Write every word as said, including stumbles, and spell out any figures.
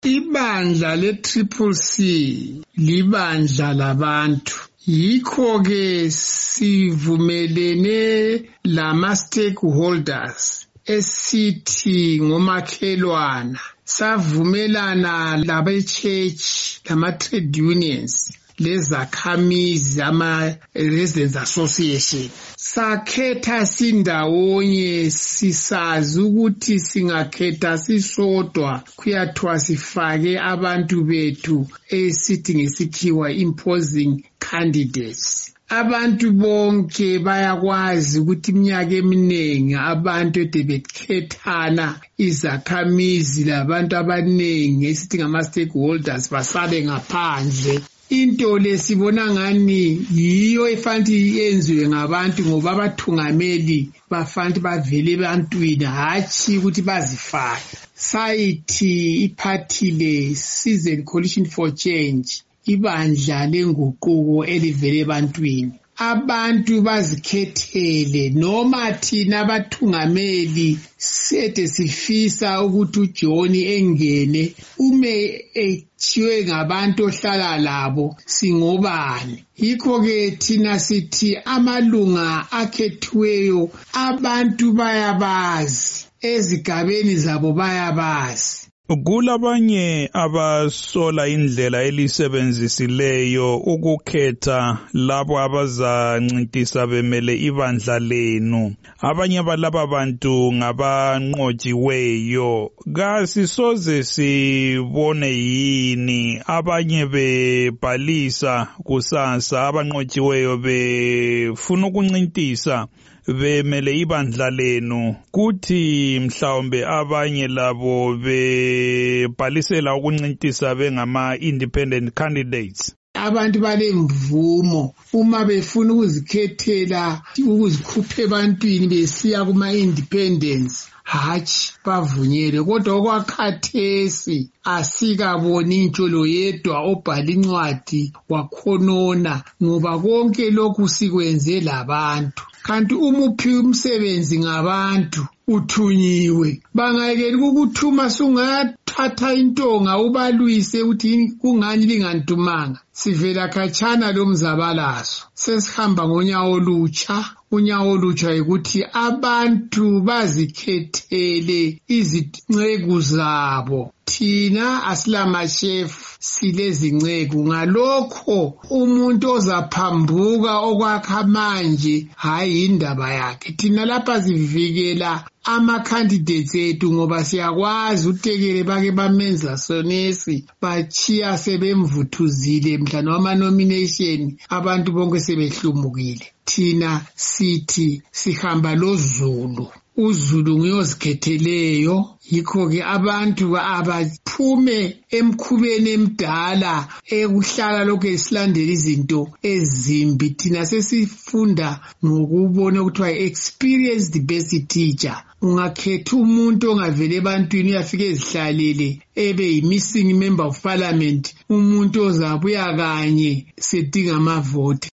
Ibandla le-Triple C libandla labantu. Yikho ke sivumelene lama-stakeholders esithi ngomakhelwana. Savumelana labe-church, lama-trade unions, lezakhamizi, ama-residents association. Sakhetha sindawonye sisazi ukuthi singakhetha sisodwa kuyathiwa sifake abantu bethu esithi ngesikhiwa imposing candidates. Abantu bonke bayakwazi ukuthi iminyaka eminingi abantu ede bekhethana izakhamizi labantu abaningi esithi ngama-stakeholders basale ngaphandle. Into lesibona ngani yiyo efanele yenziwe ngabantu ngoba abathungameli bafanele bavele ebantwini hatshi ukuthi bazifake. Sayithi iphathi le Citizen Coalition for Change ibandla lenguquko elivele ebantwini. Abantu bazikhethele noma thina abathungameli sede sifisa ukuthi uJohn engene ume ethiwe ngabantu ohlala labo singobani. Yikho ke thina sithi amalunga akhethiweyo abantu bayabazi, ezigabeni zabo bayabazi. Kulabanye abasola indlela elisebenzisileyo ukukhetha labo abazancintisa bemele ibandla lenu. Abanye balaba bantu ngabanqotshiweyo. Kasisoze sibone yini abanye bebhalisa kusasa abanqotshiweyo befuna ukuncintisa bemele ibandla lenu, kuthi mhlawumbe abanye labo bebhalisela ukuncintisa bengama-independent candidates. Abantu balemvumo uma befuna ukuzikhethela ukuzikhupha ebantwini besiya kuma-independence hatshi bavunyelwe. Kodwa okwakhathesi asikaboni intsholo yedwa obhala incwadi wakhonona ngoba konke lokhu sikwenze labantu. Kanti umuphi umsebenzi ngabantu uthunyiwe. Bangayekela ukukuthuma sungathatha intonga ubalwise uthi kungani lingantumanga. Sivela khatshana lo mzabalazo. Sesihamba ngonyawo olutsha. Unyawo olutsha ukuthi abantu bazikhethele izinceku zabo. Thina asilamashefu silezinceku. Ngalokho umuntu ozaphambuka okwakha manje hayi indaba yakhe. Thina lapha sivikela ama-candidates ethu ngoba siyakwazi utekele bake bamenza sonesi bachiya sebemvuthuzile mhlana wama-nomination abantu bonke sebehlumukile. Thina sithi sihamba loZulu. uZulu nguyozikhetheleyo. Yikho ke abantu abaphume emkhubeni emdala ekuhlala lokho esilandela izinto ezimbi. Thina sesifunda ngokubona ukuthiwa experience the best teacher. Ungakhetha umuntu ongavele ebantwini uyafika ezihlalele ebe yi-missing member of parliament, umuntu ozabuya kanye sedinga amavoti.